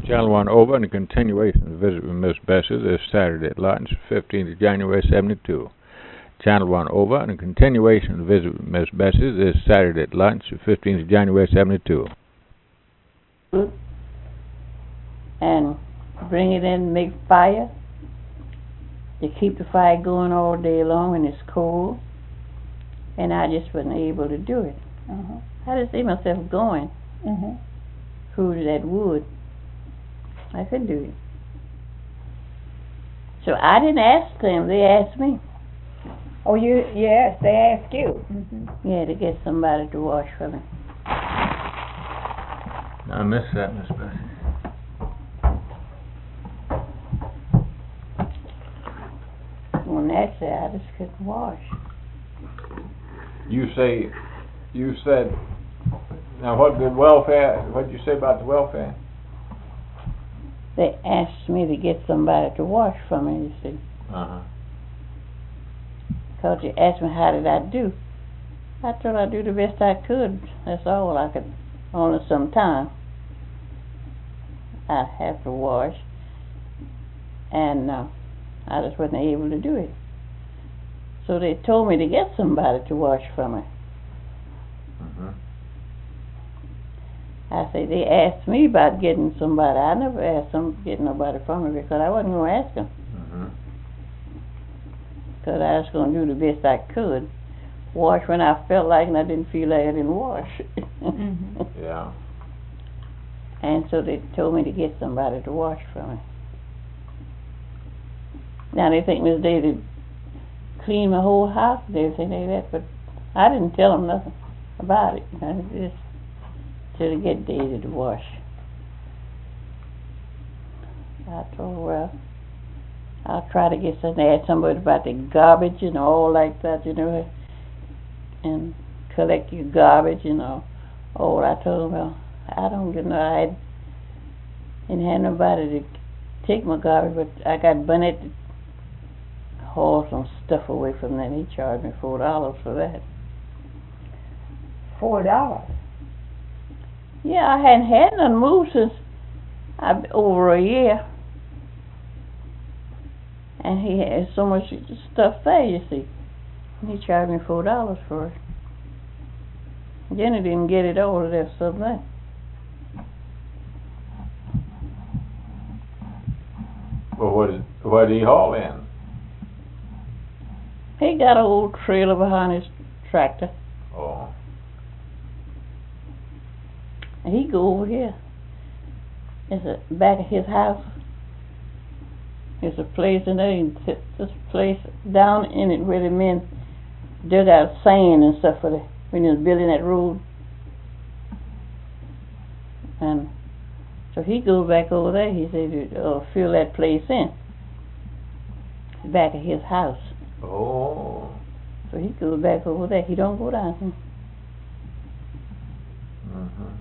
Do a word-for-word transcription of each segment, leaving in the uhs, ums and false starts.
Channel one over and a continuation of the visit with Miss Bessie this Saturday at lunch, fifteenth of January, seventy-two. Channel one over and a continuation of the visit with Miss Bessie this Saturday at lunch, fifteenth of January, seventy-two. And bring it in, make fire. To keep the fire going all day long when it's cold. And I just wasn't able to do it. Uh-huh. I just see myself going Mm-hmm. through that wood. I could do it. So I didn't ask them, they asked me. Oh, you, yes, they asked you. Mm-hmm. Yeah, to get somebody to wash for me. I missed that, Miss Bessie. Well, naturally, I just couldn't wash. You say, you said, now what did welfare, what did you say about the welfare? They asked me to get somebody to wash for me, you see. Uh-huh. Because you asked me how did I do. I thought I'd do the best I could. That's all I could. Only sometime I'd have to wash. And uh, I just wasn't able to do it. So they told me to get somebody to wash for me. Mm-hmm. I say they asked me about getting somebody. I never asked them to get nobody for me because I wasn't going to ask them. Mm-hmm. Because I was going to do the best I could. Wash when I felt like, and I didn't feel like I didn't wash. Mm-hmm. Yeah. And so they told me to get somebody to wash for me. Now they think Miss Daisy cleaned my whole house and everything like that, but I didn't tell them nothing about it. I just till to get Daisy to wash. I told her, well, I'll try to get something, ask somebody about the garbage and all like that, you know, and collect your garbage, you know. Oh, I told her, well, I don't get no, I didn't have nobody to take my garbage, but I got Burnett to haul some stuff away from them. He charged me four dollars for that. Four dollars. Yeah, I hadn't had none moved since I, over a year. And he had so much stuff there, you see. And he charged me four dollars for it. Jenny didn't get it over there, something. Well, what did, what did he haul in? He got an old trailer behind his tractor. Oh. And he go over here. It's the back of his house. There's a place in there, and this place down in it where the men dug out sand and stuff for the, when he was building that road. And so he goes back over there, he said, uh, fill that place in. The back of his house. Oh. So he goes back over there, he don't go down here. Mm-hmm.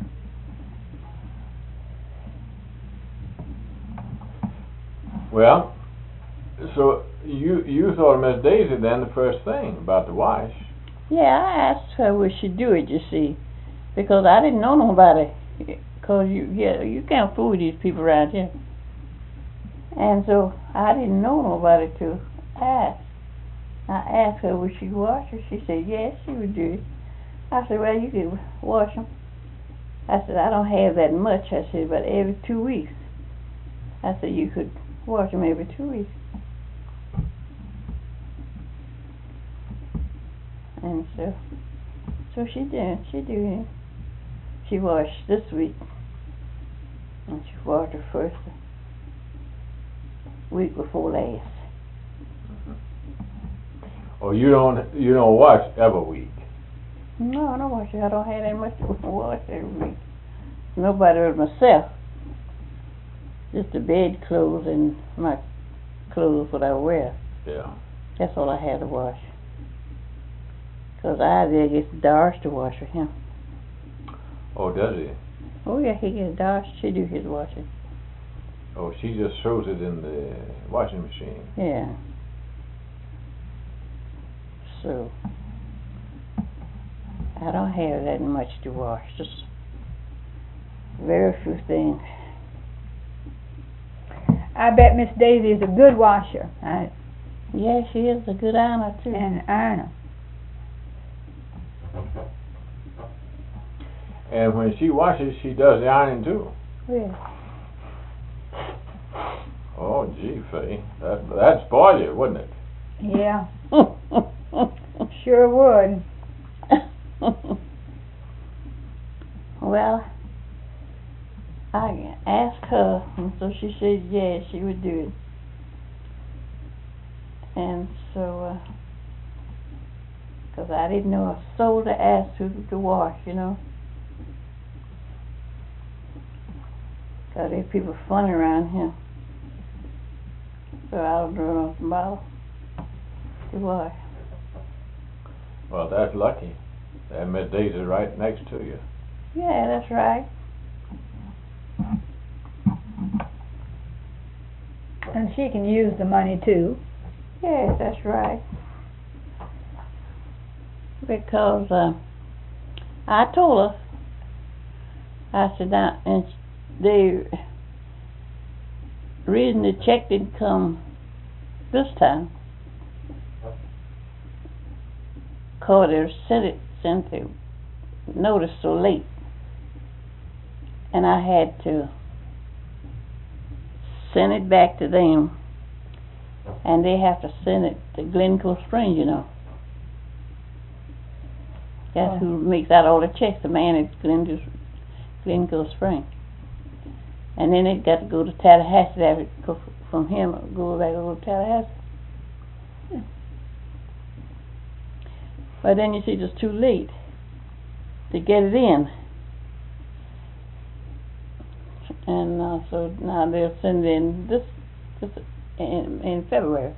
Well, so you you thought of Miss Daisy then the first thing about the wash. Yeah, I asked her would she do it, you see, because I didn't know nobody. Because you, yeah, you can't fool these people around here. And so I didn't know nobody to ask. I asked her would she wash her. She said yes, she would do it. I said, well, you could wash them. I said, I don't have that much. I said, but every two weeks. I said, you could wash them every two weeks. And so, so she did. She did it. She washed this week. And she washed her first week before last. Oh, you don't you don't wash every week. No, I don't wash it. I don't have that much to wash every week. Nobody but myself. Just the bed clothes and my clothes that I wear. Yeah. That's all I have to wash. Because Isaiah gets Doris to wash for him. Oh, does he? Oh yeah, he gets Doris. She do his washing. Oh, she just throws it in the washing machine. Yeah. So I don't have that much to wash. Just very few things. I bet Miss Daisy is a good washer. I, Yeah, she is a good ironer too. and ironer. And when she washes, she does the ironing too. Yeah. Oh, gee, Faye, that that'd spoil you, wouldn't it? Yeah, sure would. Well, I asked her, and so she said yeah, she would do it. And so, because I didn't know a soul to ask who to wash, you know. Because there's people funny around here. So I don't know about to wash. Well, that's lucky. That Miss Daisy's right next to you. Yeah, that's right. And she can use the money too. Yes, that's right. Because uh, I told her, I said, now, and the reason the check didn't come this time, cause they sent it, sent the notice so late, and I had to send it back to them, and they have to send it to Glencoe Springs, you know. That's Oh. who makes out all the checks, the man at Glencoe, Glencoe Springs. And then it got to go to Tallahassee, have it go from him, go back over to Tallahassee. Hmm. But then you see, it was too late to get it in. And uh, so now they'll send it in this, this in, in February.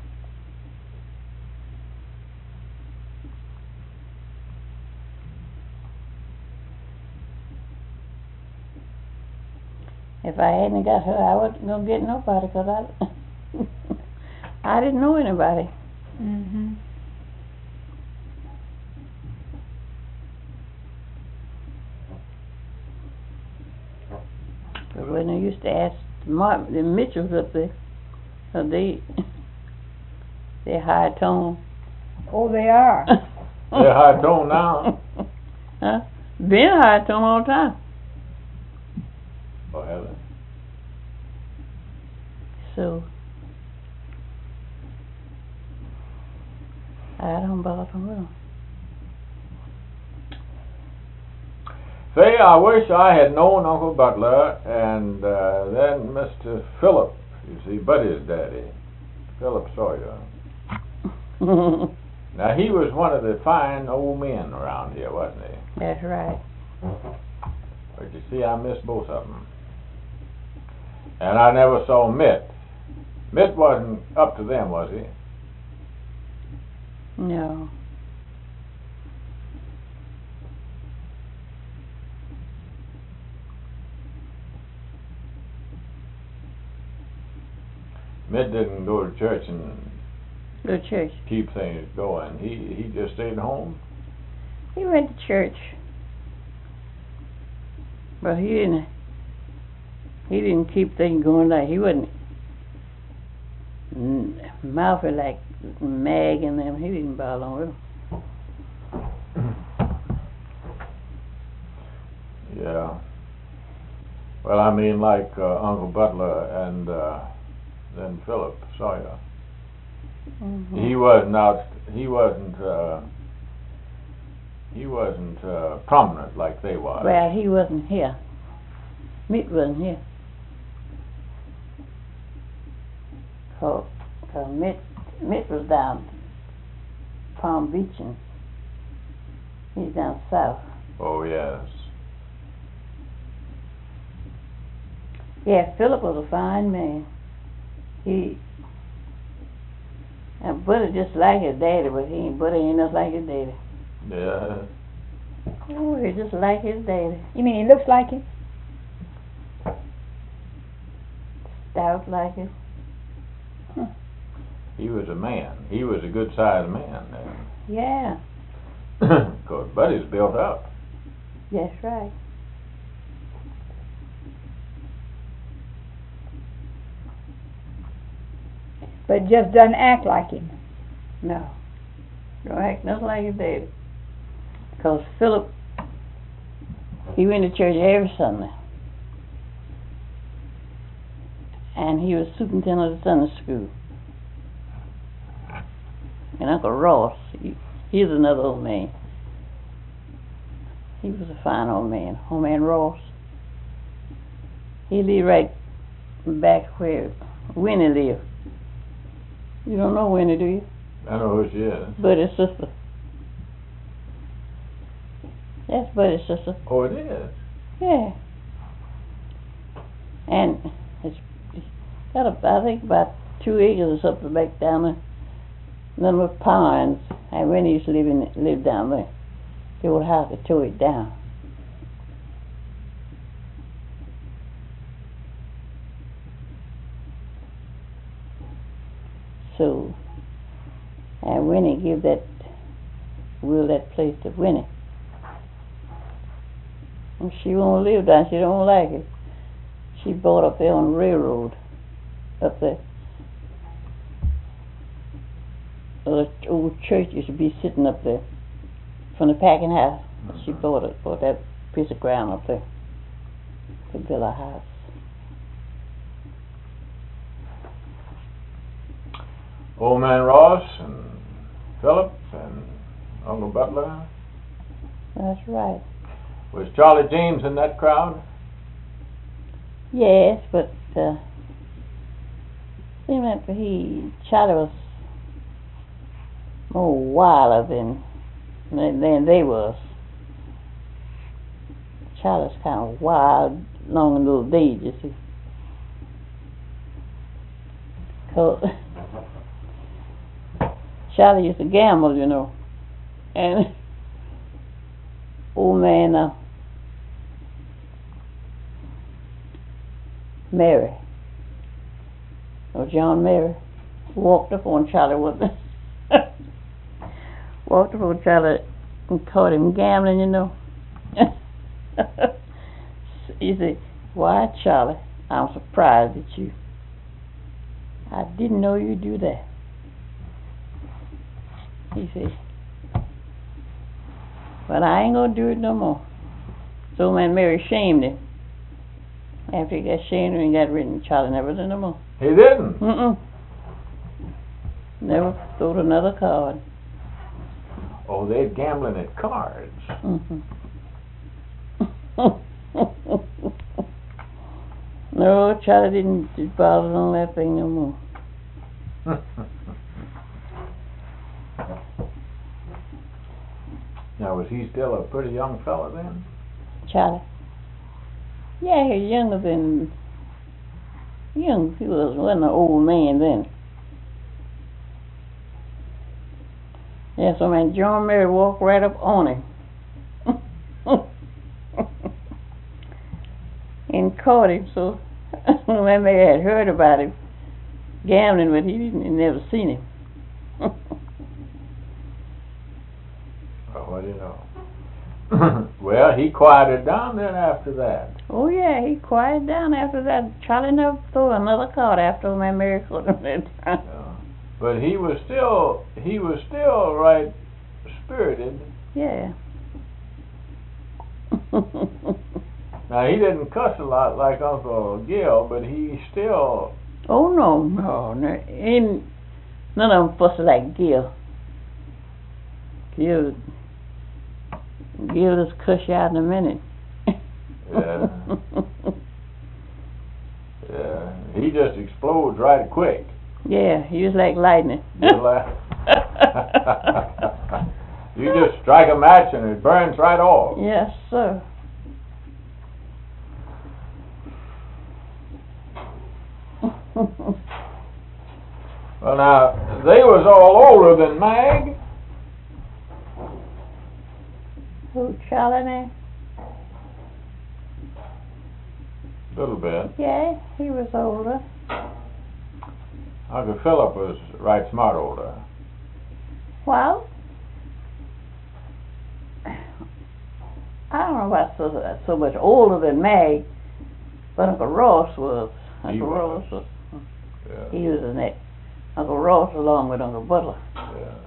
If I hadn't got her, I wasn't gonna get nobody, cause I, I didn't know anybody. Mm-hmm. But when I used to ask Mark, the Mitchells up there, so they, they high tone. Oh, they are. They're high tone now. Huh? Been high tone all the time. Oh, heaven. So I don't bother with them. Say, I wish I had known Uncle Butler and uh, then Mister Philip, you see, Buddy's daddy, Philip Sawyer. Now, he was one of the fine old men around here, wasn't he? That's right. But you see, I miss both of them. And I never saw Mitt. Mitt wasn't up to them, was he? No. Mitt didn't go to church and Go to church. keep things going. He he just stayed home. He went to church, but he didn't. He didn't keep things going like he wasn't mm, mouthy like Mag and them. He didn't bother with them. Yeah. Well, I mean, like uh, Uncle Butler and uh, then Philip Sawyer. Mm-hmm. He wasn't out. He wasn't. Uh, he wasn't uh, prominent like they was. Well, he wasn't here. Mitt wasn't here. Cause, cause Mitt, Mitt was down Palm Beach and he's down south. Oh yes. Yeah, Philip was a fine man. He and Buddy just like his daddy, but he ain't Buddy ain't nothing like his daddy. Yeah. Oh, he just like his daddy. You mean he looks like him? Stout like him. Huh. He was a man. He was a good sized man then. Yeah, Cause Buddy's built up. that's right. but just doesn't act like him. No. Don't act nothing like his daddy. Because Philip, he went to church every Sunday. And he was superintendent of the Sunday school. And Uncle Ross, he, he was another old man. He was a fine old man, old man Ross. He lived right back where Winnie lived. You don't know Winnie, do you? I know who she is. Buddy's sister. That's Buddy's sister. Oh, it is? Yeah. And it's, it's got, a, I think, about two acres or something back down there. None with pines. And Winnie used to live, in, live down there. The old house, they tore it down. So, and Winnie gave that, will that place to Winnie. And she won't live down, she don't like it. She bought up there on the railroad, up there. The old church used to be sitting up there, from the packing house. She bought it, bought that piece of ground up there to build a house. Old man Ross and Philip and Uncle Butler. That's right. Was Charlie James in that crowd? Yes, but uh, seemed like he Charlie was more wilder than than, than they was. Charlie's kind of wild, long in those days, you see. 'Cause Charlie used to gamble, you know, and old man uh, Mary, or John Mary, walked up on Charlie with walked up on Charlie and caught him gambling, you know. He said, "Why, Charlie, I'm surprised at you. I didn't know you'd do that." He said, "But I ain't gonna do it no more." So man Mary shamed him. After he got shamed and he got written, Charlie never did no more. He didn't? Mm-mm. Never throwed another card. Oh, they're gambling at cards. Mm-hmm. No, Charlie didn't bother on that thing no more. Now, was he still a pretty young fella then? Charlie? Yeah, he was younger than, young, he was, wasn't an old man then. Yeah, so man, John Mary walked right up on him. And caught him, so when Mary had heard about him gambling, but he didn't, he never seen him. Oh, what do you know? Well, he quieted down then after that. Oh yeah, he quieted down after that. Charlie never threw another card after old man Mary caught him that time. Yeah. But he was still, he was still right spirited. Yeah. Now, he didn't cuss a lot like Uncle Gil, but he still... Oh, no, no, no. Ain't none of them fuss like Gil. Gil, Gil just cuss you out in a minute. Yeah. Yeah. He just explodes right quick. Yeah, he was like lightning. Just like you just strike a match and it burns right off. Yes, sir. Well, now, they was all older than Mag. Who, Charlie now? A little bit. Yeah, he was older. Uncle Philip was right smart older. Well, I don't know about so, so much older than Mag, but Uncle Ross was. He Uncle was. Ross was. Yeah. He was in that Uncle Ross along with Uncle Butler. Yeah.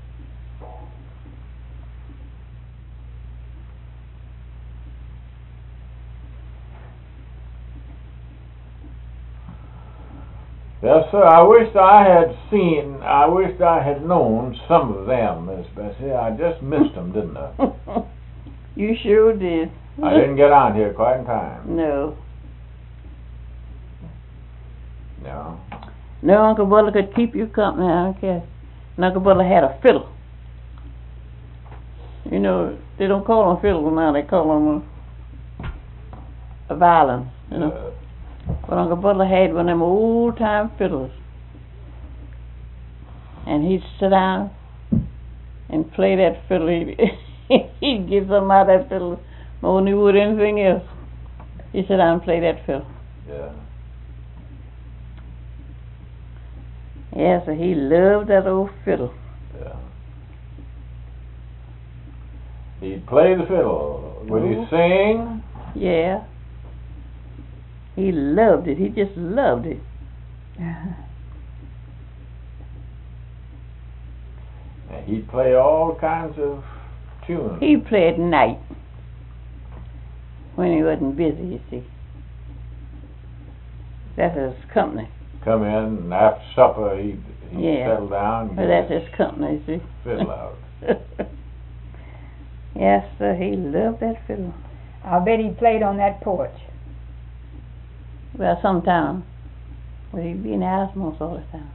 Yes, sir. I wished I had seen, I wished I had known some of them, Miss Bessie. I just missed them, didn't I? You sure did. I didn't get on here quite in time. No. No. No, Uncle Butler could keep you company, I don't care. And Uncle Butler had a fiddle. You know, they don't call them fiddle now, they call them a, a violin, you know. Uh, But Uncle Butler had one of them old-time fiddles. And he'd sit down and play that fiddle. He'd, he'd get something out of that fiddle more than he would anything else. He'd sit down and play that fiddle. yeah. Yeah, so he loved that old fiddle. Yeah. He'd play the fiddle. Would he Oh. sing? Yeah. He loved it. He just loved it. And he'd play all kinds of tunes. He played at night when he wasn't busy, you see. That's his company. Come in, and after supper, he'd, he'd Yeah. settle down and But get that's his company, you see. fiddle out. Yes, sir. He loved that fiddle. I bet he played on that porch. Well, sometimes. But he'd be in the house most all the time.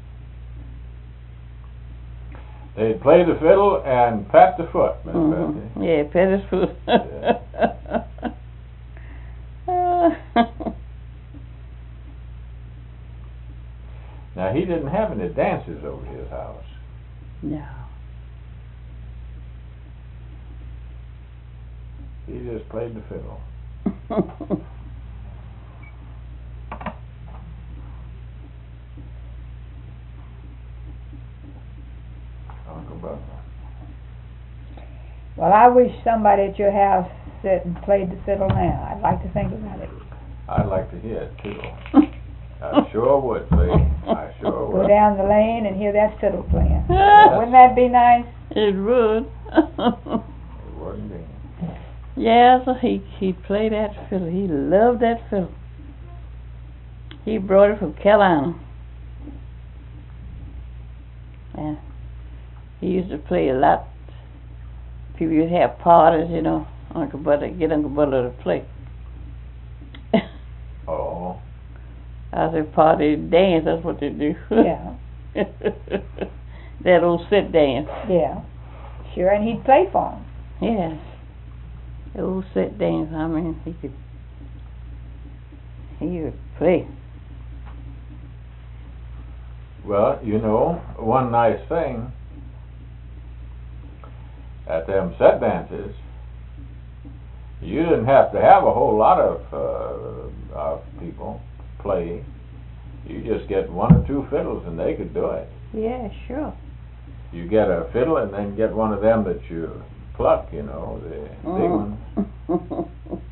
They'd play the fiddle and pat the foot, Miss Mhm. Bessie. Yeah, pet his foot. Now, he didn't have any dances over his house. No. He just played the fiddle. Uncle Butler. Well, I wish somebody at your house sat and played the fiddle now. I'd like to think about it. I'd like to hear it, too. I sure would, see. I sure Go would. down the lane and hear that fiddle playing. Wouldn't that be nice? It would. It wouldn't be. Yeah, so he he played that fiddle. He loved that fiddle. He brought it from Carolina. And he used to play a lot. People used to have parties, you know. Uncle Butler, get Uncle Butler to play. Oh. I said party dance, that's what they do. Yeah, That old sit dance. yeah. Sure, and he'd play for 'em. Yeah. The old sit dance, I mean, he could, he would play. Well, you know, one nice thing at them set dances, you didn't have to have a whole lot of uh, of people play. You just get one or two fiddles and they could do it. Yeah, sure. You get a fiddle and then get one of them that you pluck, you know, the big ones. Mm.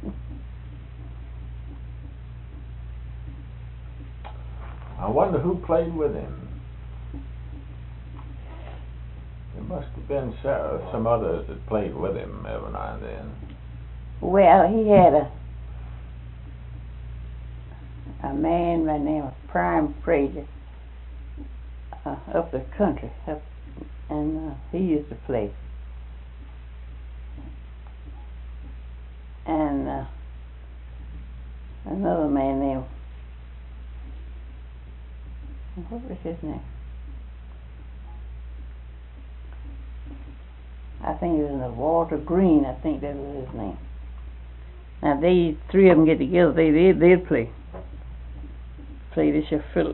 I wonder who played with him. There must have been se- some others that played with him every now and then. Well, he had a a man by the name of Prime Frazier uh, up the country, up, and uh, he used to play. And uh, another man named, what was his name? I think it was in the Walter Green, I think that was his name. Now they three of them get together, they they they'd play. Play this your fiddle.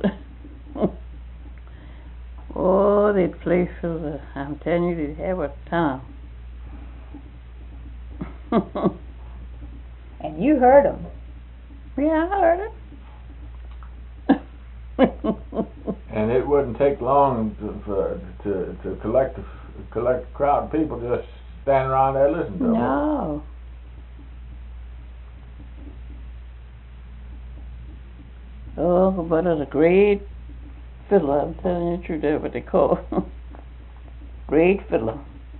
Oh, they'd play fiddle. I'm telling you, they'd have a time. And you heard 'em. Yeah, I heard it. And it wouldn't take long to for, to to collect a, collect a crowd of people just standing around there listening to them. No. Oh, but it was a great fiddler. I'm telling you the truth. That's what they call. Great fiddler.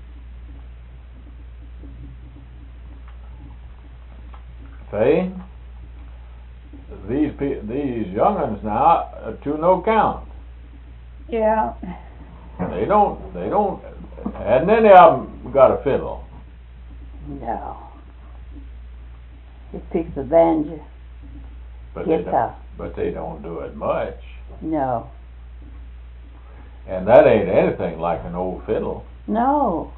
See? These pe- these young'uns now are to no count. Yeah. They don't, they don't, hadn't any of them got a fiddle. No. He picks the banjo. But they Guitar. don't, but they don't do it much. No. And that ain't anything like an old fiddle. No.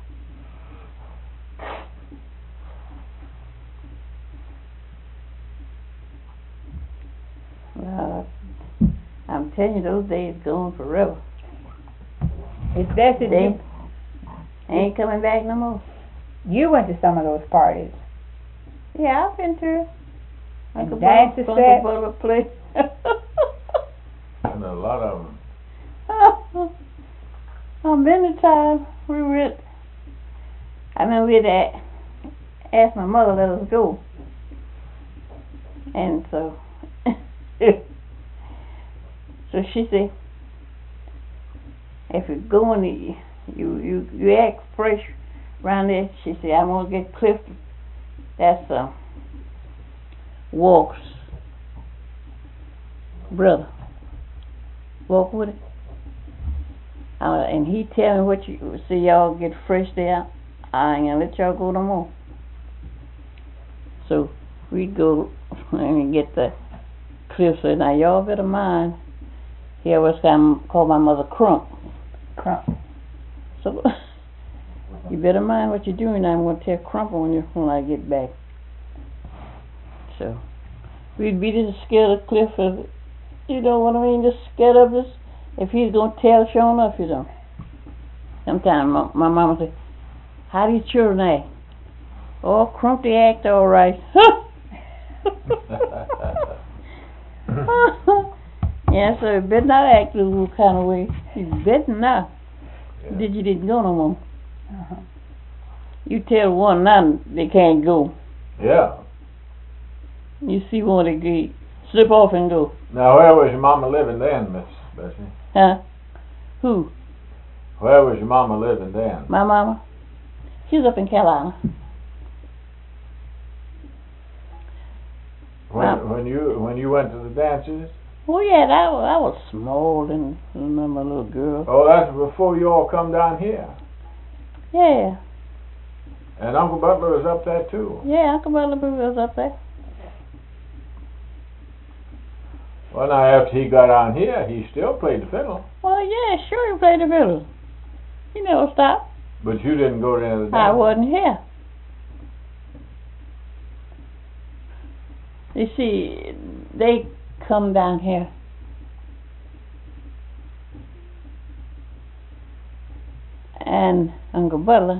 Well, I'm telling you, those days gone forever. It's best that They you, ain't coming back no more. you went to some of those parties. Yeah, I've been to it. And Uncle dance Bubba- a Uncle set. Bubba play. And a lot of them. Oh, many times we went. I mean, we'd a- ask my mother to let us go, and so, so she said, if you're going, you you you act fresh around there. She said, I'm gonna get Clifton. That's uh, Walk's brother. Walk with it. Uh, and he tell me what you see y'all get fresh there. I ain't gonna let y'all go no more. So we'd go and get the Cliff said, now y'all better mind. He always come call my mother Crump. Crump. So you better mind what you're doing. I'm gonna tell Crump on you when I get back. So we'd be just scared of Cliff of, you know what I mean, just scared of this. If he's gonna tell, sure enough, you know. Sometimes my, my mama say, how these children act? Oh, Crump, they act all right. Yeah, so you better not act the little kind of way. You better not. Yeah. Did you didn't go no more. Uh-huh. You tell one now they can't go. Yeah. You see one they get, slip off and go. Now, where was your mama living then, Miss Bessie? Huh? Who? Where was your mama living then? My mama? She's up in Carolina. When, Wow. when you when you went to the dances? Oh yeah, that was, I was small and remember a little girl. Oh, that's before you all come down here. Yeah, And Uncle Butler was up there too. yeah, Uncle Butler was up there. Well, now after he got on here, he still played the fiddle. Well, yeah, sure he played the fiddle. He never stopped. But you didn't go to any of the dances. I wasn't here. You see, they come down here. And Uncle Butler,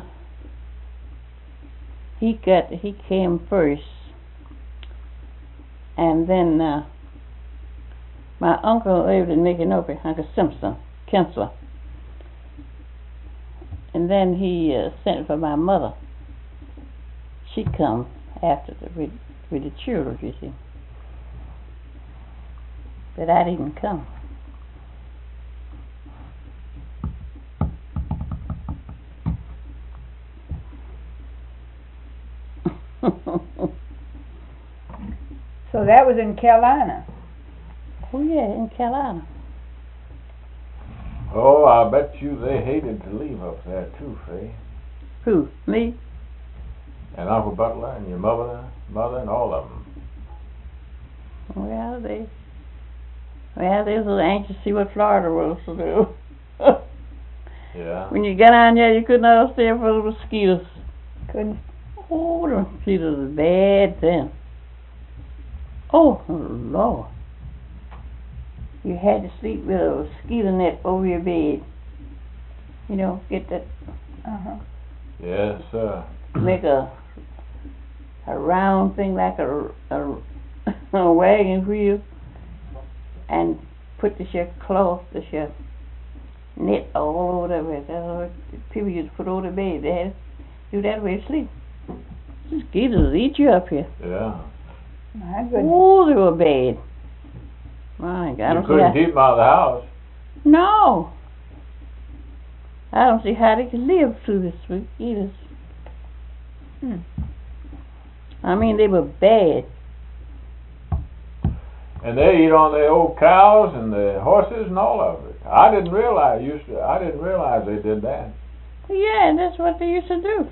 he got, he came first. And then, uh, my uncle lived in Micanopy, Uncle Simpson, Kinsler. And then he uh, sent for my mother. She come after the, with, with the children, you see. But I didn't come. So that was in Carolina. Oh yeah, in Carolina. Oh, I bet you they hated to leave up there too, Faye. Who? Me? And Uncle Butler and your mother, mother and all of them. Well, they, well, they was a little anxious to see what Florida was to do. Yeah. When you got on there, you couldn't understand for the mosquitoes. Couldn't. Oh, the mosquitoes are bad then. Oh, Lord. You had to sleep with a mosquito net over your bed. You know, get that, Uh-huh. Yes, sir. make a a round thing like a, a, a wagon wheel, and put this your cloth, this your net all over the bed. That's what people used to put over the bed. They had to do that way to sleep. Mosquitoes eat you up here. Yeah. My goodness. Oh, they were bad. My God, I You don't see couldn't how- keep them out of the house. No. I don't see how they could live through this week either. Hmm. I mean, they were bad. And they eat on the old cows and the horses and all of it. I didn't realize used to. I didn't realize they did that. Yeah, that's what they used to do.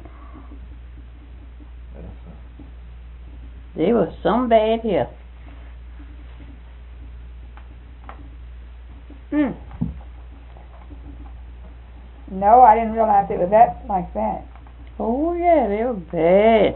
They were some bad here. Hmm. No, I didn't realize it was that like that. Oh yeah, they were bad.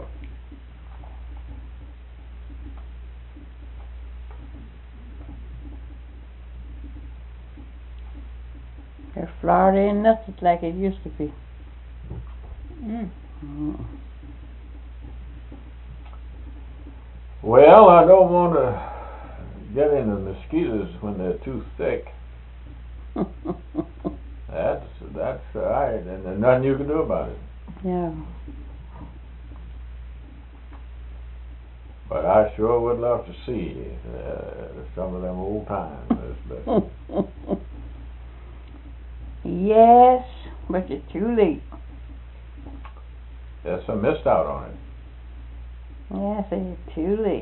Their Florida ain't nothing like it used to be. Mm. Mm. Well, I don't want to get into mosquitoes when they're too thick. That's that's all right, and there's nothing you can do about it. Yeah. But I sure would love to see uh, some of them old times. Yes, but you're too late. There's some missed out on it. Yes, you're too late.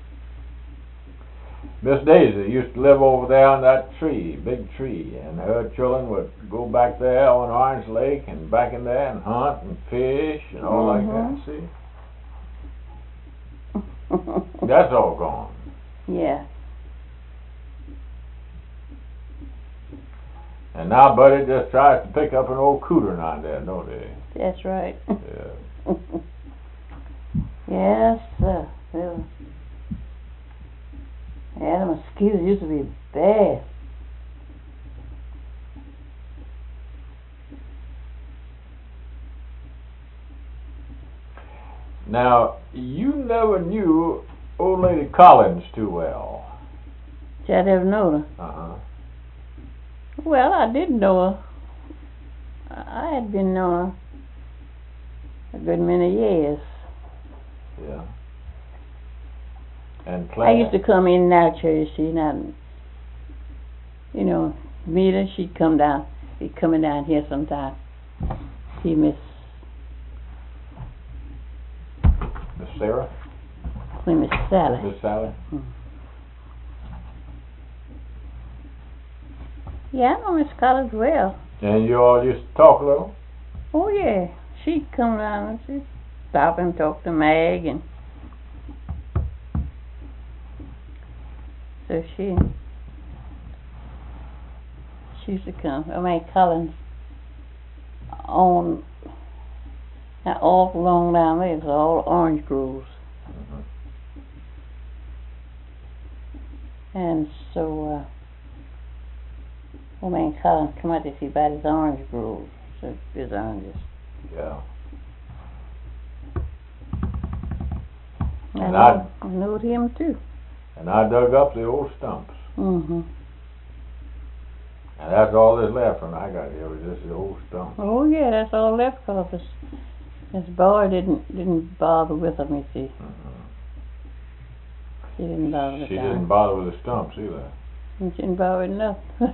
Miss Daisy used to live over there on that tree, big tree, and her children would go back there on Orange Lake and back in there and hunt and fish and all Mhm. like that, see? That's all gone. Yeah. And now Buddy just tries to pick up an old cooter now and then, don't they? That's right. Yeah. Yes, sir. Well, yeah, the mosquitoes used to be bad. Now, you never knew old lady Collins too well. See, I never known her. Uh-huh. Well, I did know her. I had been knowing her a good many years. Yeah. And Claire. I used to come in and out here, you see, and I'd, you know, meet her. She'd come down, be coming down here sometime. See Miss Miss Sarah? Miss Sally. Miss Sally? Hmm. Yeah, I know Miss Collins well. And you all used to talk a little? Oh yeah, she'd come down and she'd stop and talk to Mag, and so she she used to come. I mean, Collins on that awful long down there. It's all orange groves, Mm-hmm. and so uh, old man Collins come out to see about his orange groves, so his oranges. Yeah. I And know, I knowed him too. And I dug up the old stumps. Mm-hmm. And that's all that's left when I got here, was just the old stumps. Oh yeah, that's all left, cause this, this boy didn't didn't bother with them. You see, Mm-hmm. she didn't bother with She them. didn't bother with the stumps either. She didn't bother with nothing.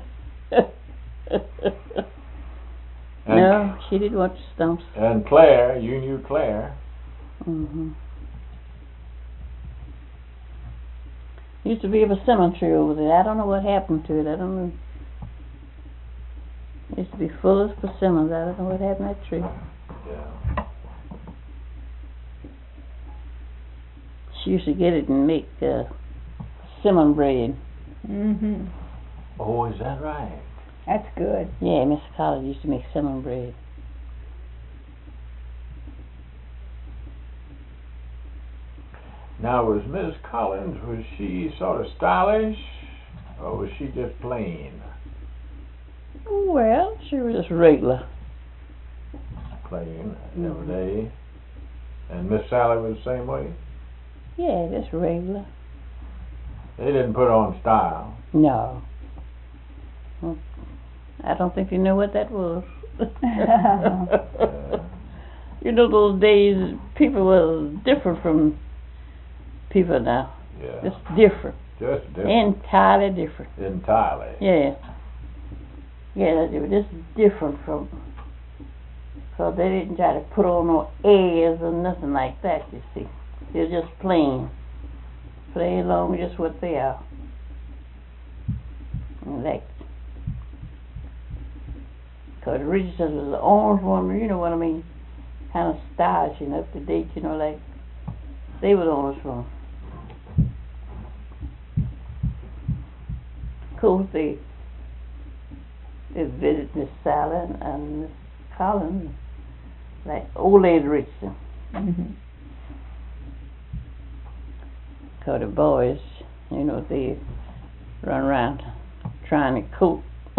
And, No, she didn't want the stumps. And Claire, you knew Claire. Mm-hmm. Used to be a cemetery over there. I don't know what happened to it. I don't know. It used to be full of persimmons. I don't know what happened to that tree. Yeah. She used to get it and make uh, persimmon bread. Mm-hmm. Oh, is that right? That's good. Yeah, Miss Collins used to make cinnamon bread. Now, was Miss Collins, was she sort of stylish, or was she just plain? Well, she was just regular. Plain, Mhm. every day. And Miss Sally was the same way? Yeah, just regular. They didn't put on style. No. Well, I don't think you know what that was. Uh, You know, those days people were different from people now. yeah. Just different. Just different. Entirely different. Entirely. Yeah. Yeah, they were just different from, because they didn't try to put on no airs or nothing like that, you see. They're just plain. Plain along just what they are. And like, because Richardson was the orange one, you know what I mean? Kind of stylish and up to date, you know, like, they were the orange one. Of course, they, they visited Miss Sally and, and Miss Collins, like old lady Richardson. Mm-hmm. Because the boys, you know, they run around trying to coat.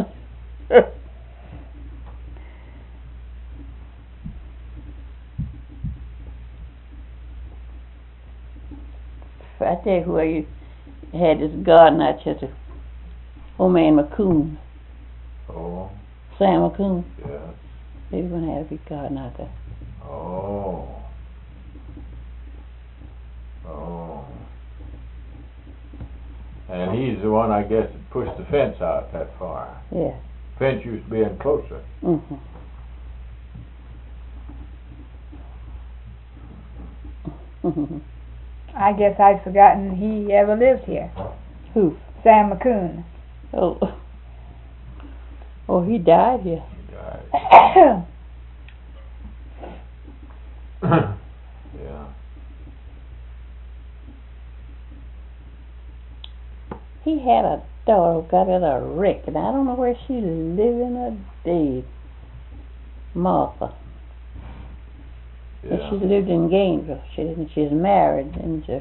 I tell you who I had this garden out here, the old man McCoon. Oh, Sam McCoon. yes. They were going to have a big garden out there. Oh. Oh. And he's the one, I guess, that pushed the fence out that far. Yeah. Fence used to be in closer. Mm-hmm. Mm-hmm. I guess I'd forgotten he ever lived here. Who? Sam McCoon. Oh. Oh, he died here. He died. Yeah. He had a daughter who got in a wreck, and I don't know where she living or dead. Martha. And Yeah. she lived in Gainesville. She didn't. She's married, and she,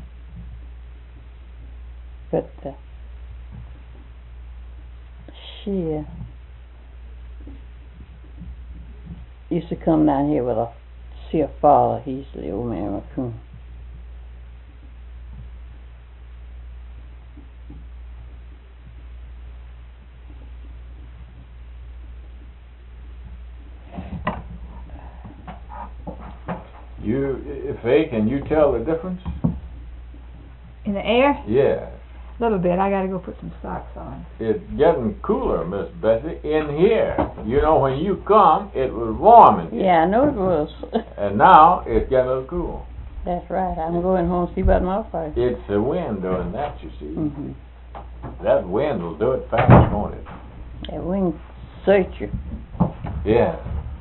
but uh, she uh, used to come down here with a see her father. He's the old man McCoon. You, if they, can you tell the difference? In the air? Yeah. A little bit. I gotta go put some socks on. It's getting cooler, Miss Bessie, in here. You know, when you come, it was warm in here. Yeah, I know it was. And now, it's getting a little cool. That's right. I'm going home to see about my fire. It's the wind doing that, you see. Mm-hmm. That wind will do it fast, won't it? That wind search you. Yeah.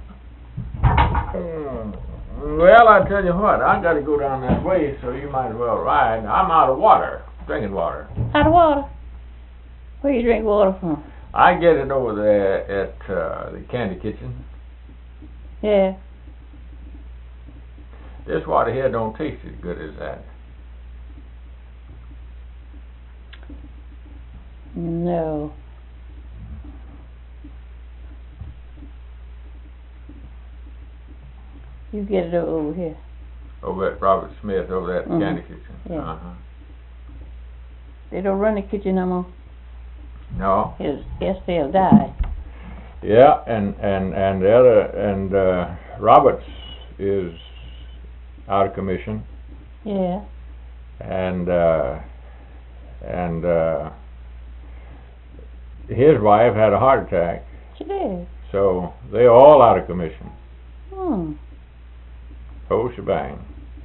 Mm. Well, I tell you what, I got to go down that way, so you might as well ride. I'm out of water, drinking water. Out of water? Where you drink water from? I get it over there at uh, the Candy Kitchen. Yeah. This water here don't taste as good as that. No. You get it over here. Over at Robert Smith, over at the Mhm. Candy Kitchen. Yeah. Uh-huh. They don't run the kitchen no more. No. His Estelle died. Yeah, and and and the other and uh, Roberts is out of commission, Yeah. and uh, and uh, his wife had a heart attack, She did. so they're all out of commission. Hmm. Whole shebang.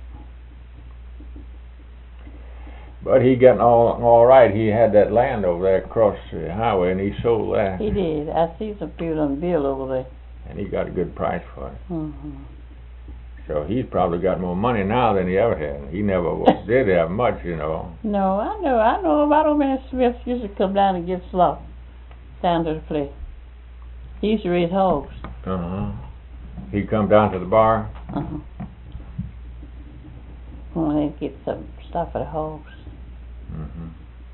But he getting all all right. He had that land over there across the highway, and he sold that, He did. I see some people on the bill over there. and he got a good price for it. Mm-hmm. So he's probably got more money now than he ever had. He never wa- did have much, you know. No, I know. I know about old man Smith. Used to come down and give slop down to the place. He used to raise hogs. Uh-huh. He'd come down to the bar. Uh-huh. When they get some stuff for the hogs. Mm-hmm.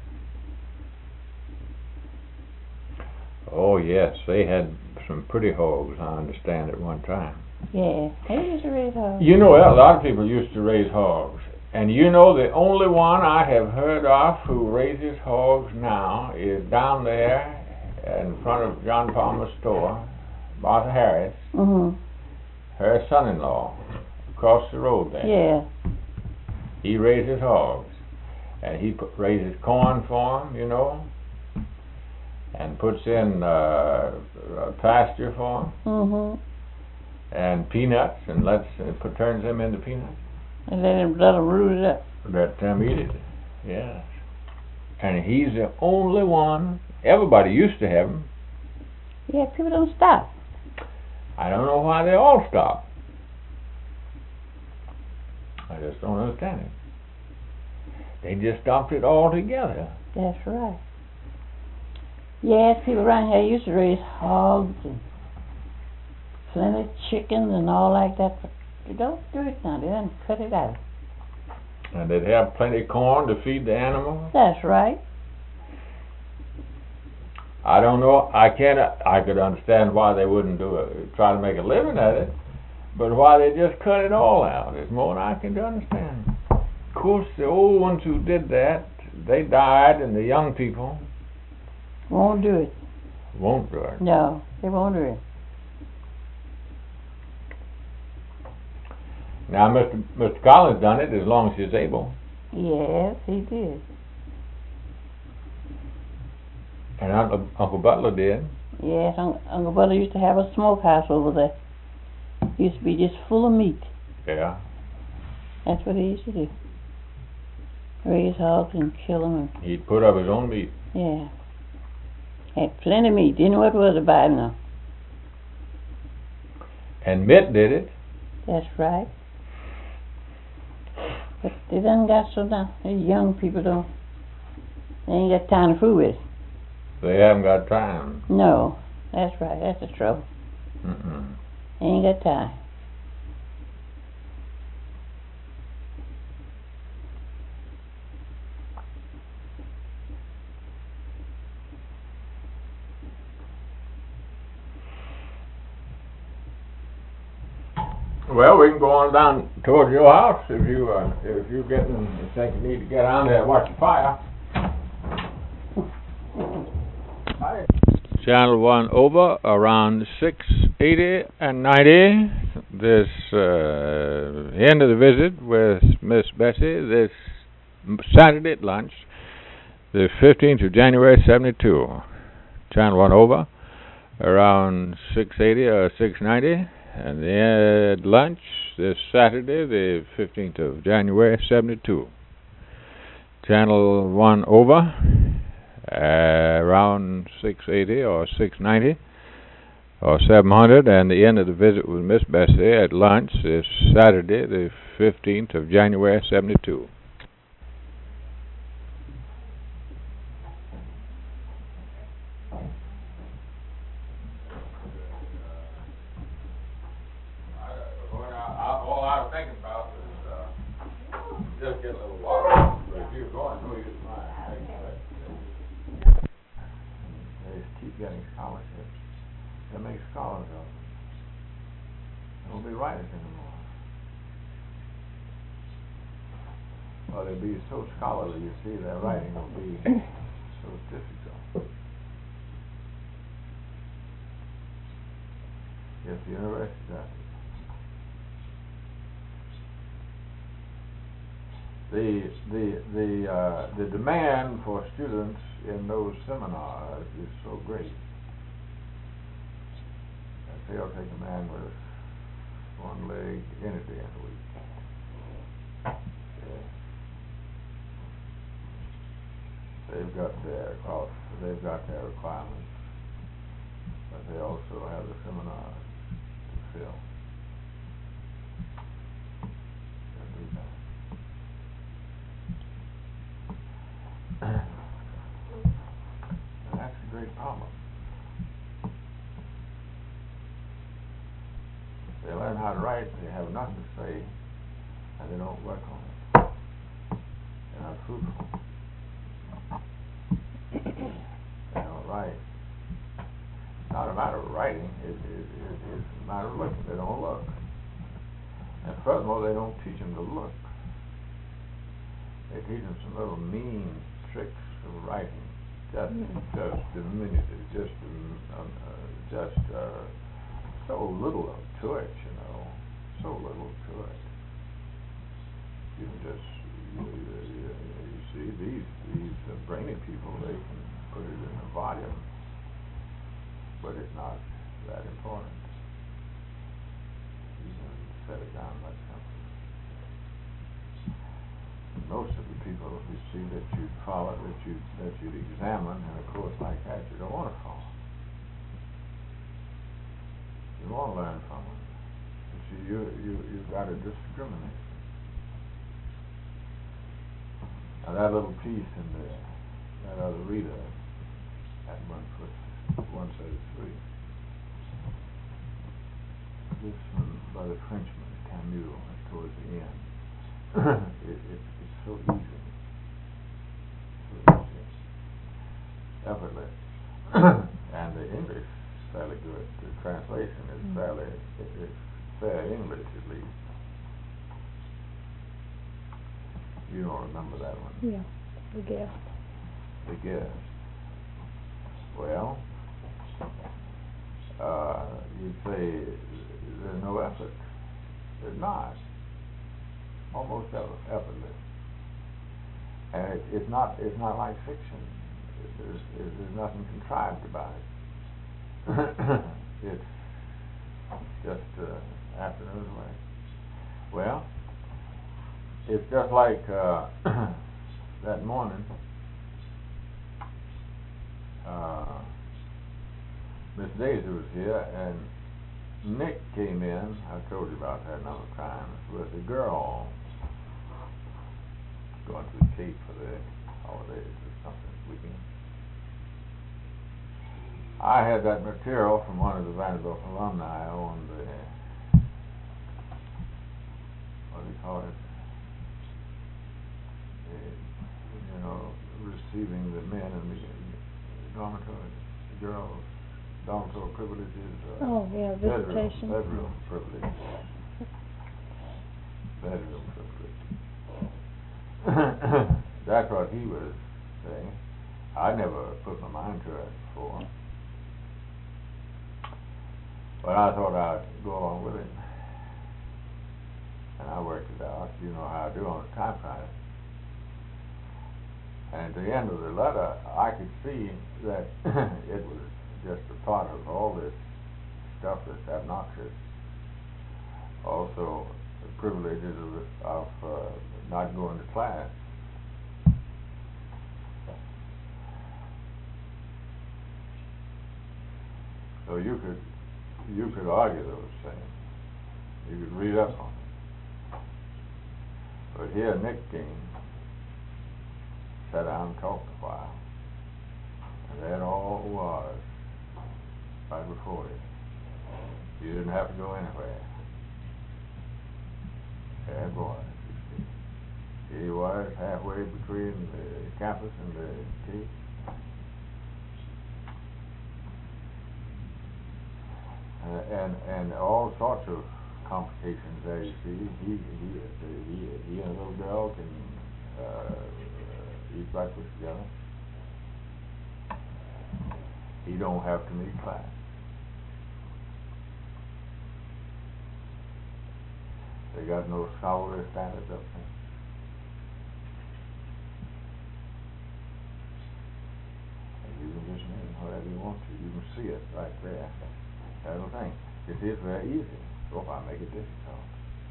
Oh, yes, they had some pretty hogs, I understand, at one time. Yeah, he used to raise hogs. You know, a lot of people used to raise hogs. And you know, the only one I have heard of who raises hogs now is down there in front of John Palmer's store, Martha Harris, Mm-hmm. her son-in-law, across the road there. Yeah. He raises hogs. And he put, raises corn for them, you know. and puts in uh, a pasture for them, Mm-hmm. and peanuts, and lets uh, put, turns them into peanuts. And let him, let him root it up. Let them eat it. Yes. And he's the only one. Everybody used to have him. Yeah, people don't stop. I don't know why they all stop. I just don't understand it. They just stopped it altogether. That's right. Yes, people around here used to raise hogs and plenty of chickens and all like that, but they don't do it now. They done cut it out. And they'd have plenty of corn to feed the animals. That's right. I don't know. I can't. I could understand why they wouldn't do it, try to make a living at it, but why they just cut it all out is more than I can understand. Of course, the old ones who did that, they died, and the young people Won't do it. won't do it. No, they won't do it. Now, Mister Mister Collins done it as long as he's able, Yes, he did. and Uncle, Uncle Butler did. Yes, Un- Uncle Butler used to have a smokehouse over there. It used to be just full of meat. Yeah. That's what he used to do. Raise hogs and kill them. And, He'd put up his own meat. yeah. Had plenty of meat. Didn't know what was to buy him now. And Mitt did it. That's right. But they done got so now. These young people don't. They ain't got time to fool with it. They haven't got time. No, that's right. That's the trouble. Mm-mm. They ain't got time. Well, we can go on down towards your house if you uh, if you getting you think you need to get on there and watch the fire. Channel one over around six eighty and ninety. This uh, end of the visit with Miss Bessie this Saturday at lunch, the fifteenth of January seventy-two. Channel one over around six eighty or six ninety. And the uh, lunch this Saturday, the fifteenth of January, seventy-two. Channel one over, uh, around six eighty or six ninety or seven hundred. And the end of the visit with Miss Bessie at lunch this Saturday, the fifteenth of January, seventy-two. All I was thinking about was uh, just get a little water. But if you're going, no use mine. They just keep getting scholarships. They make scholars of them. They won't be writers anymore. Well, they'll be so scholarly, you see, their writing will be so difficult. Yes, the university does it. The the the uh, the demand for students in those seminars is so great that they'll take a man with one leg any day of the week. Yeah. They've got their cost, they've got their requirements, but they also have the seminars to fill. They'll do that. And that's a great problem. They learn how to write, they have nothing to say, and they don't work on it. They're not fruitful. They don't write. It's not a matter of writing, it, it, it, it's a matter of looking. They don't look. And furthermore, they don't teach them to look. They teach them some little mean tricks of writing, just just diminutive, just um, uh, just uh, so little to it, you know, so little to it. You can just you, you, you see these these uh, brainy people, they can put it in a volume but it's not that important. You can set it down much simpler. Most of the people you see that you follow, that you that you'd examine in a course like that, you don't want to follow. You want to learn from them. You see, you you you've got to discriminate. Now that little piece in the that other reader at one foot one thirty three. This one by the Frenchman Camus towards the end. it, it, it's so easy. So easy. Effortless. And the English is fairly good. The translation is mm. fairly it, it's fair English at least. You don't remember that one? Yeah, the guest. The guest. Well, uh, you'd say there's no effort. There's not. Almost effortless. And it, it's not it's not like fiction. It, there's, it, there's nothing contrived about it. It's just uh, afternoon away. Well, it's just like uh, that morning. Uh, Miss Daisy was here, and Nick came in. I told you about that another time. With a girl going to the Cape for the holidays or something this weekend. I had that material from one of the Vanderbilt alumni on the, what do you call it? The, you know, receiving the men in the dormitory, the girls, dormitory privileges. Uh, oh, yeah, visitation. Bedroom, bedroom privilege. Bedroom privilege. That's what he was saying. I never put my mind to it before. But I thought I'd go along with it. And I worked it out. You know how I do on a typewriter. And at the end of the letter, I could see that it was just a part of all this stuff that's obnoxious. Also, the privileges of, of uh, not going to class. So you could you could argue those things. You could read up on them. But here Nick came, sat down and talked a while. And that all was right before you. You didn't have to go anywhere. There it was. He was halfway between the campus and the Cape. Uh, and and all sorts of complications there. You see, he he he he and a little girl can uh, eat breakfast together. He don't have to meet class. They got no scholarly standards up there. And you can just mean whatever you want to. You can see it right there. That's the thing. You see, it's very easy. So if I make it difficult.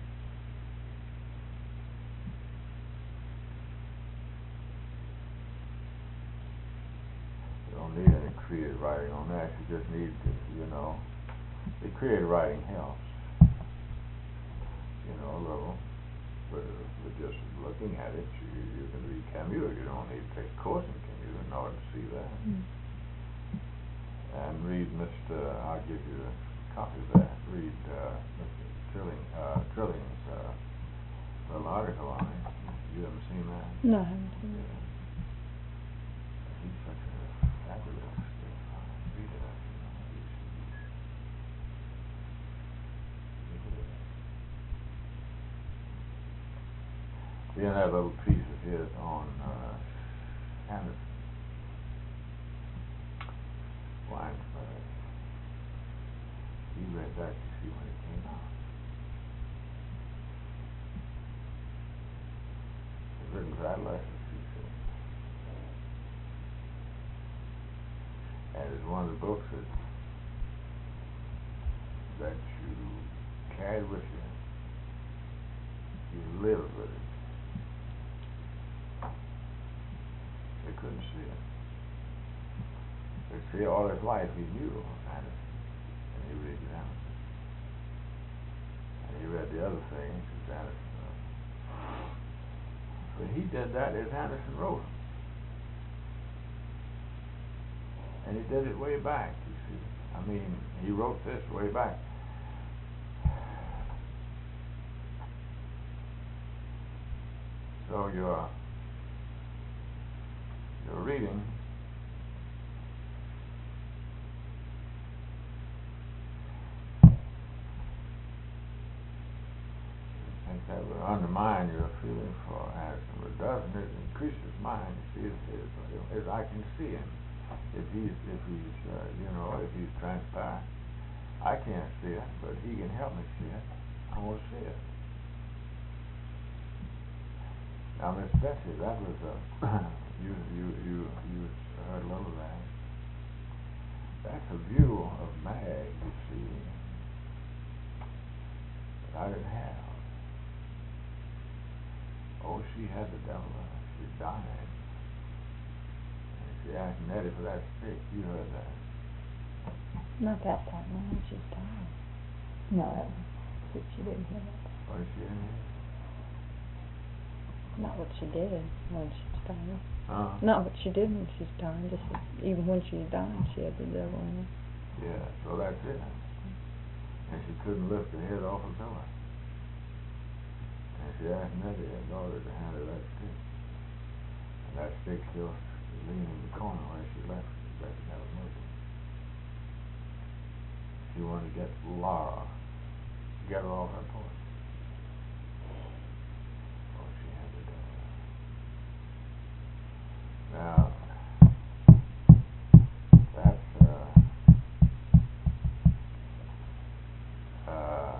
You don't need any creative writing on that. You just need to, you know, the creative writing helps. You know, a little. But, uh, but just looking at it, you, you can read Camus. You don't need to take a course in Camus in order to see that. Mm. And read Mister I'll give you a copy of that. Read uh, Mister Trilling, uh, Trilling's uh, little article on it. You haven't seen that? No, I haven't seen it. Yeah. He's such a fabulous reader. You know, that little piece of his on uh, Anderson. Weinsberg. He read that to see when it came out. It's written for adolescents, he said. And it's one of the books that that you carried with you. You lived with it. They couldn't see it. They see all his life he knew Anderson, and he re-examined it. And he read the other things as Anderson wrote. But he did that as Anderson wrote them. And he did it way back, you see. I mean, he wrote this way back. So you're, you're reading I think that would undermine your feeling for Anderson, but doesn't it increase his mind? You see, as, as, as I can see him. If he's, if he's, uh, you know, if he's transparent, I can't see it, but he can help me see it. I want to see it. Now, Miss Betsy, that was a you, you, you, you heard a little of that. That's a view of Mag, you see, that I didn't have. Oh, she had the devil in her. She died. She asked Nettie for that stick. You heard that. Not that part, no, she's dying. No, that was, she, she didn't hear that. What did she in here? Not what she did when she's dying. Uh-huh. Not what she did when she's dying, just as, even when she's dying, she had the devil in her. Yeah, so that's it. And she couldn't lift her head off the pillow. And she asked Nettie, her daughter, to hand her that stick. And that stick still leaned in the corner where she left it. Betty never moved it. She wanted to get Laura, get her off her porch. Oh, she had the devil. Now, that's, uh, uh,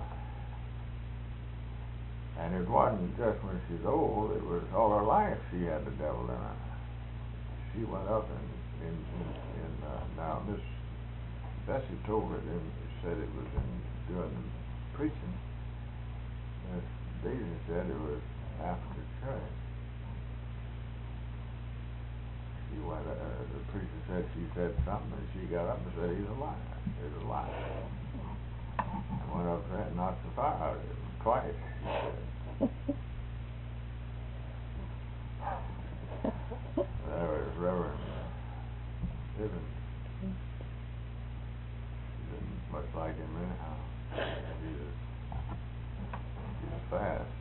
and it wasn't just when she's old, it was all her life she had the devil in her. She went up and, in, in, in uh, now Miss Bessie told it, and said it was in, during the preaching. Miss Daisy said it was after church. She went, uh, the preacher said she said something, and she got up and said, he's a liar, he's a liar. And went up there and knocked the fire out of him twice, she said. There was Reverend Ivens. She didn't much like him anyhow. He was, he was fast.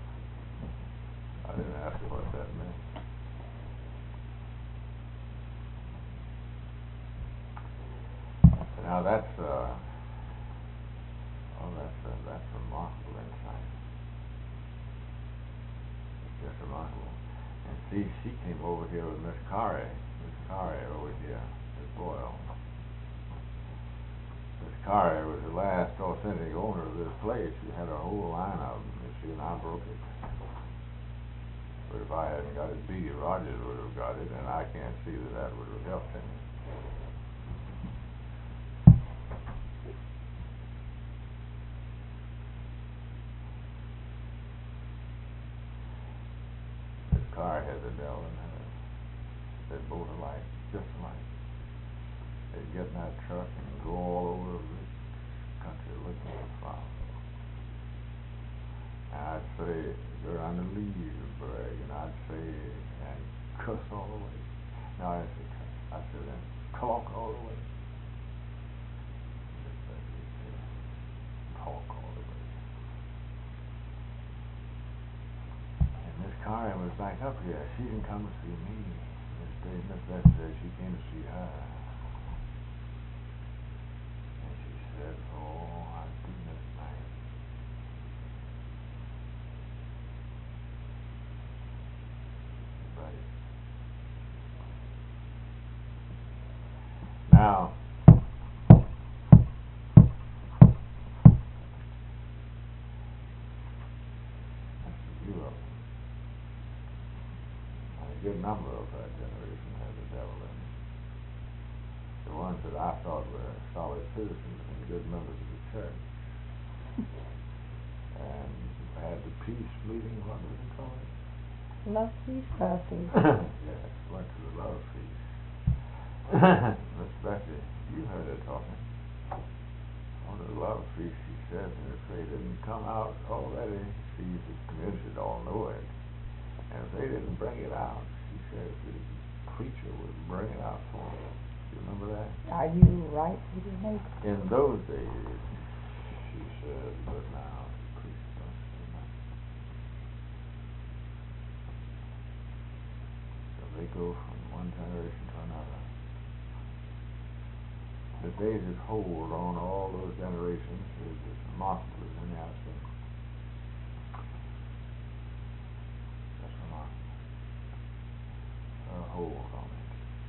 I didn't ask her what that meant. Now that's, uh, oh, that's, uh, that's remarkable insight. It's just remarkable. And see, she came over here with Miss Carey. Miss Carey over here at Boyle. Miss Carey was the last authentic owner of this place. She had a whole line of them, you see, and I broke it. But if I hadn't got it, Beatty Rogers would have got it, and I can't see that that would have helped him. Car had the devil in her. They both alike, just alike. They'd get in that truck and go all over the country looking for flowers. And I'd say, they're on the leaves, Bragg, and I'd say, and cuss all the way. No, I said, I said, and talk all the way. Talk all the way. Miss Carey was back up here. She didn't come to see me. Miss Dave, Miss Beth said she came to see her. And she said, oh, I do miss night. But now, that's the view of it. A good number of that generation had the devil in them. The ones that I thought were solid citizens and good members of the church. And had the peace meeting, what was it called? Love feast. Love feast. Yes, went to the love feast. Miss Bessie, you heard her talking. On the love feast, she said that if they didn't come out already, see, the community should all know it. And if they didn't bring it out, she said the preacher would bring it out for them. You remember that? Are you right with your neighbor? In those days, she said, but now preachers don't say nothing. So they go from one generation to another. The days that hold on all those generations is as remarkable as any I've seen. That's remarkable. A hold on it.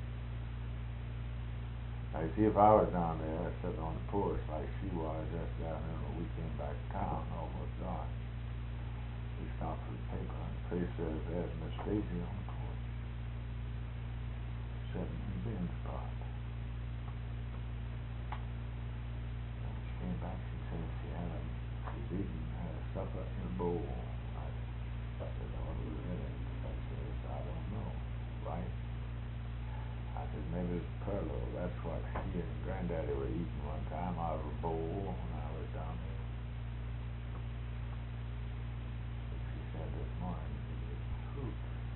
Now, you see, if I was down there sitting on the porch like she was just down there when we came back to town, almost dark, we stopped for the paper, and the face says, there's Miss Daisy on the porch, sitting in Ben's spot. And she came back, she said she had a, she's eating, had a supper in a bowl. I said, what was in it? I said, I don't know, right? I said, maybe it's Perlo. That's what he and Granddaddy were eating one time out of a bowl when I was down there. She said this morning it was fruit.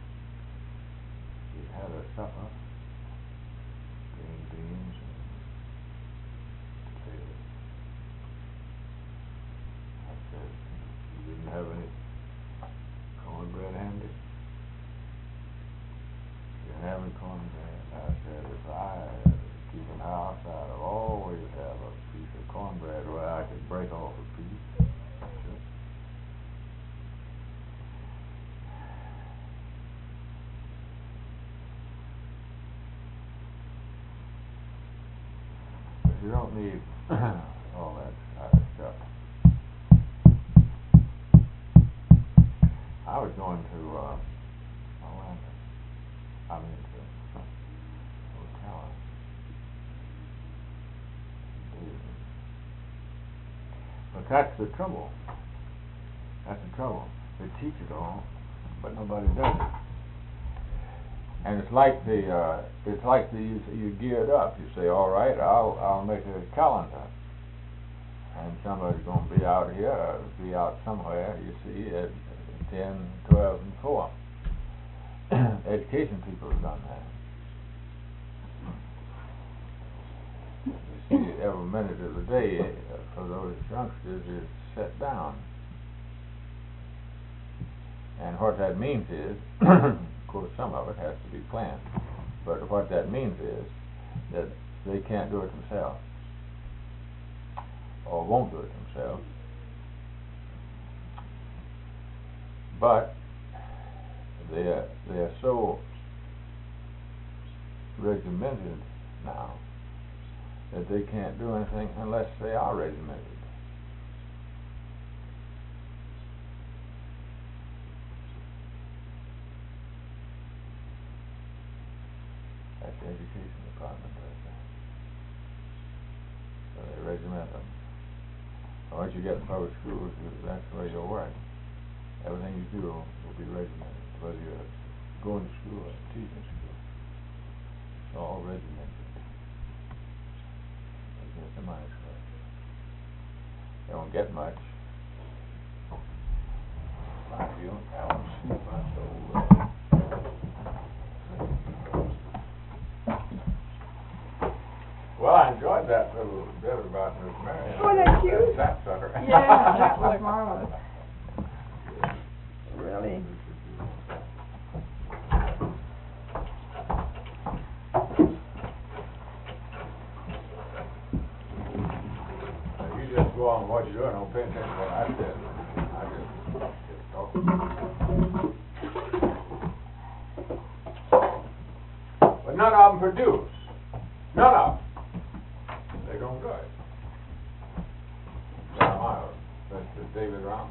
He had a supper, green beans and potatoes. I said, you didn't have any cornbread handy? You didn't have any cornbread? I said, if I keep an house, I'd always have a piece of cornbread where I could break off a piece. Sure. But you don't need all that uh, stuff. I was going to uh, Atlanta. I mean, to Ocala. But that's the trouble. That's the trouble. They teach it all, but nobody does it. And it's like the uh, it's like the you, you geared up. You say, all right, I'll I'll make a calendar, and somebody's going to be out here, or be out somewhere. You see, at ten, twelve, and four. Education people have done that. You see, every minute of the day uh, for those youngsters is set down. And what that means is, of course, some of it has to be planned, but what that means is that they can't do it themselves, or won't do it themselves. But they are, they are so regimented now that they can't do anything unless they are regimented. That's the education department does that. So they regiment them. So once you get in public schools, that's the way you'll work. Everything you do will be regimented, whether you're going to school or teaching school. It's all regimented. They get the money for it. They don't get much. Like you don't have to sleep much over. Well, I enjoyed that little bit about Miss Marion. Wasn't that cute? That sucker. Yeah, that was marvelous. Really. Now, you just go on what you're doing, don't pay attention to what I said. I just just talk. But none of them produce. None of them. They don't do it. John Miles, Mister David Round.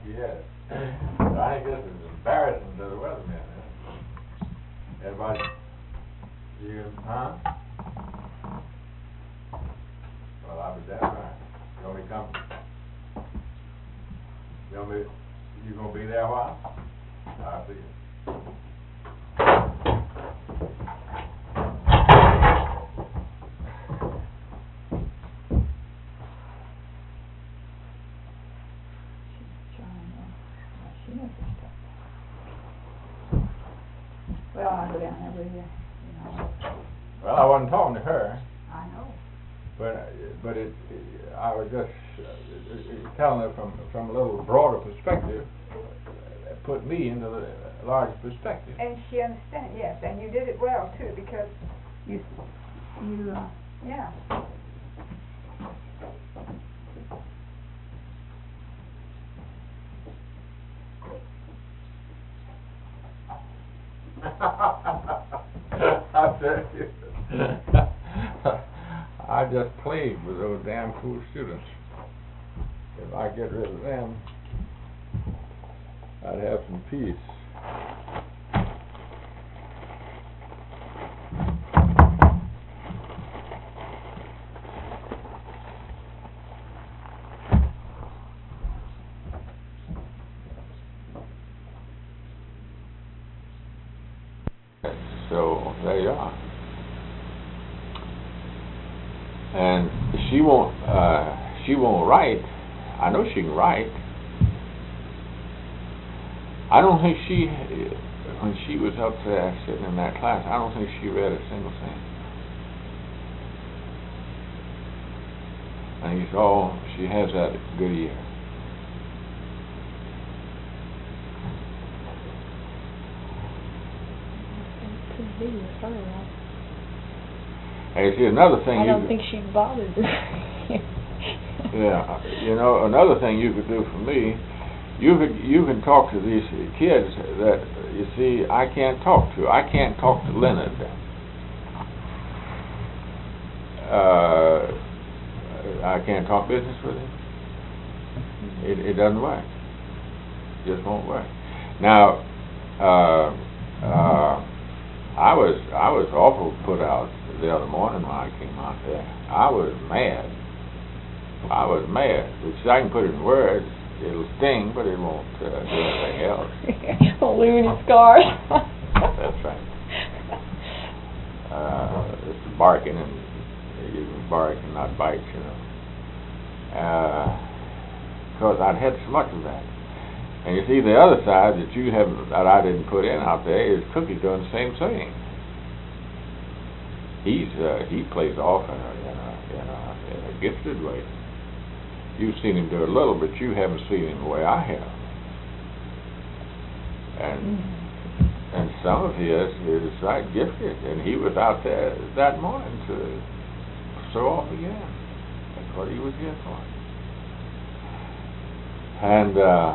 Yes. I think this is embarrassing to the weatherman. Huh? Everybody, you, huh? Well, I'll be damn right. You want me to come? You want me, you gonna be there a while? I'll see you. Well, I go down every year, you know. Well, I wasn't talking to her, I know. but, uh, but it, it- I was just uh, uh, uh, telling her from, from a little broader perspective, uh, put me into the larger perspective. And she understands, yes, and you did it well too, because, You, you, uh, yeah. I tell you, I just plagued with those damn fool students. If I get rid of them, I'd have some peace. So there you are. And she won't. Uh, she won't write. I know she can write. I don't think she, when she was up there sitting in that class, I don't think she read a single thing. And he's all she has that good ear. could be with her. I, Hey, see, another thing I you don't could, think she'd bother to. yeah, you know, another thing you could do for me, you could you can talk to these kids that you see I can't talk to. I can't talk to Leonard. Uh, I can't talk business with him. It it doesn't work. It just won't work. Now, uh, uh, I was I was awful put out the other morning when I came out there. I was mad. I was mad. Because I can put it in words. It'll sting, but it won't uh, do anything else. Won't leave any scars. That's right. Uh, it's barking, and you can bark and not bite, you know. Because uh, I'd had so much of that. And you see, the other side that you have that I didn't put in out there is Cookie doing the same thing. He's uh, he plays off in a, in a in a in a gifted way. You've seen him do it a little, but you haven't seen him the way I have. And mm-hmm. and some of his is right gifted, and he was out there that morning to show off again. That's what he was here for. And uh,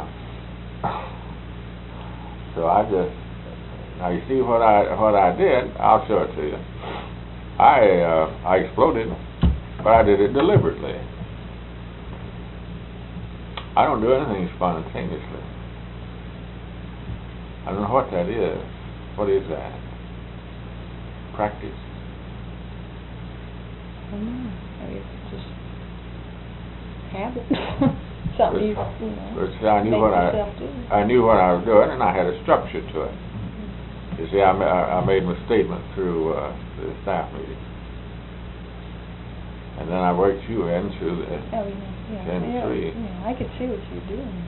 so I just now you see what I what I did. I'll show it to you. I uh, I exploded, but I did it deliberately. I don't do anything spontaneously. I don't know what that is. What is that? Practice? I don't know. I guess it's just habit. Something you, you know, But see, I knew make what I yourself do. I knew what I was doing, and I had a structure to it. You see, I, ma- I made my statement through uh, the staff meeting. And then I worked you in through the Oh, yeah, yeah. ten to yeah, three. yeah, I could see what you're doing.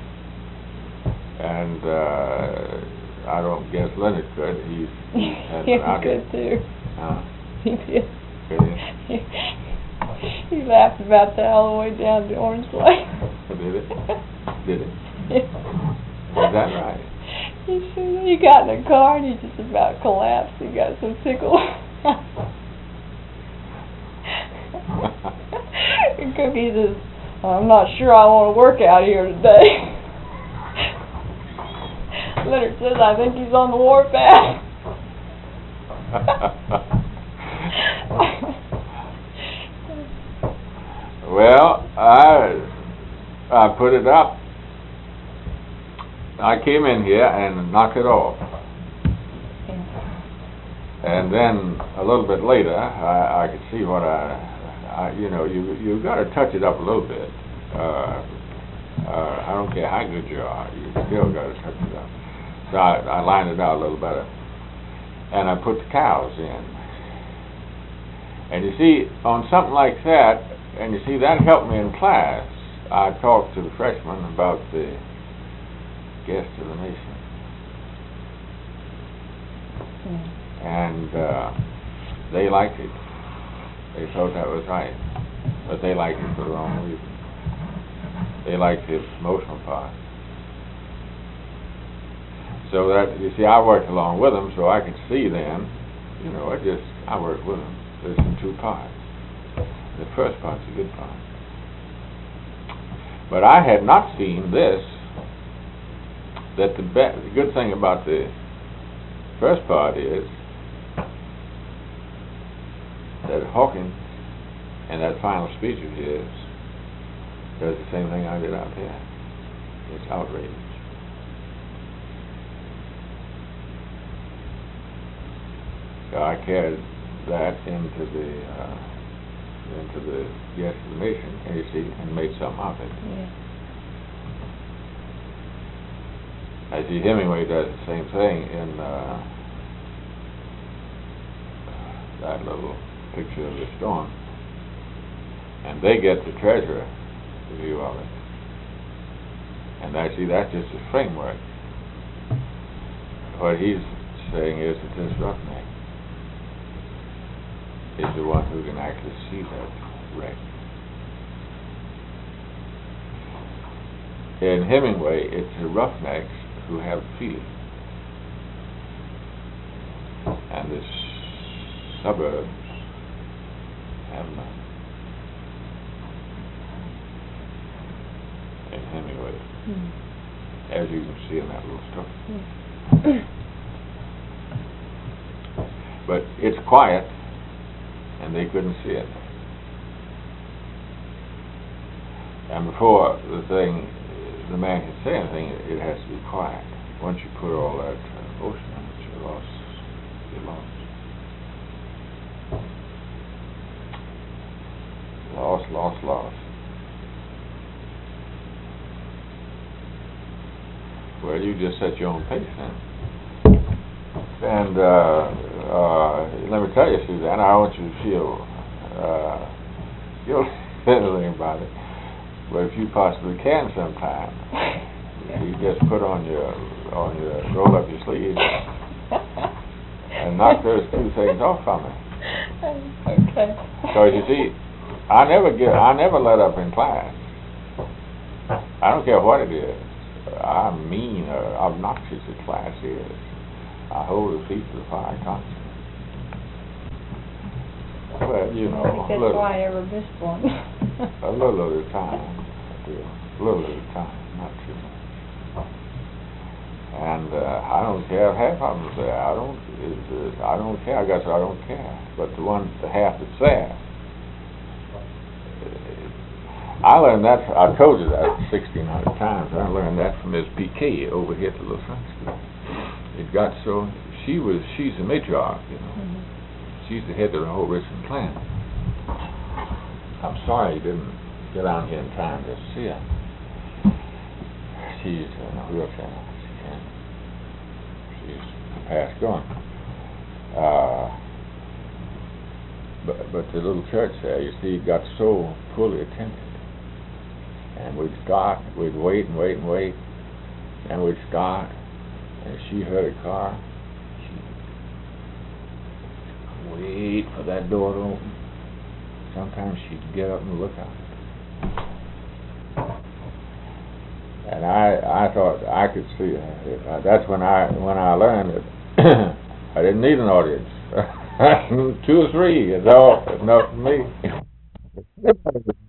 And uh, I don't guess Leonard could. He's has He been out could here. too. Huh? He did. Could he? He laughed about that all the way down to Orange Lake. Did it? Did it? Yeah. Is that right? He said he got in the car and he just about collapsed. He got so tickled. And Cookie says, I'm not sure I want to work out here today. Leonard says, I think he's on the warpath. Well, I I put it up I came in here and knocked it off. And then a little bit later, I, I could see what I, I, you know, you you got to touch it up a little bit. Uh, uh, I don't care how good you are, you still got to touch it up. So I, I lined it out a little better, and I put the cows in. And you see, on something like that, and you see that helped me in class. I talked to the freshmen about the guest of the nation. Mm. And uh, they liked it. They thought that was right. But they liked it for the wrong reason. They liked the emotional part. So that, you see, I worked along with them, so I could see then, you know, I just, I worked with them. There's some two parts. The first part's a good part. But I had not seen this, that the, be the good thing about the first part is that Hawkins, and that final speech of his, does the same thing I did out there. It's outrage. So I carried that into the uh, into the guest of the nation, and you see, and made something of it. Yeah. I see Hemingway does the same thing in uh, that little picture of the storm, and they get the treasurer view of it, and I see that's just a framework. What he's saying is that this roughneck is the one who can actually see that wreck. In Hemingway, it's the roughnecks who have feeling, and the suburbs have none. In Hemingway, mm. as you can see in that little story. Mm. But it's quiet, and they couldn't see it. And before the thing, the man can say anything, it, it has to be quiet. Once you put all that uh, motion in it, you're lost. You're lost. Lost, lost, lost. Well, you just set your own pace then. And uh, uh, let me tell you, Suzanne, I want you to feel uh, guilty anything about it. But if you possibly can sometime, you just put on your on your roll up your sleeves and knock those two things off from me. Okay. Because you see, I never get I never let up in class. I don't care what it is. I'm mean or obnoxious as class is. I hold the feet to the fire constantly. Well, you know, I think that's little, why I never missed one. a little at a time. A little at a time, not too much. And uh, I don't care if half of them is there. I don't. Is, is, I don't care. I guess I don't care. But the one, the half that's there. I learned that, I told you that sixteen hundred times. I learned that from Miz P K over here at the little French school. It got so, she was, she's the matriarch, you know. Mm-hmm. She's the head of the whole Richmond clan. I'm sorry you didn't get down here in time to see her. She's in a wheelchair. She can't, she's past gone. Uh, but, but the little church there, you see, got so fully attended. And we'd start, we'd wait and wait and wait, and we'd start, and if she heard a car, she'd wait for that door to open. Sometimes she'd get up and look out. And I, I thought I could see her. That's when I, when I learned that I didn't need an audience. Two or three is all enough for me.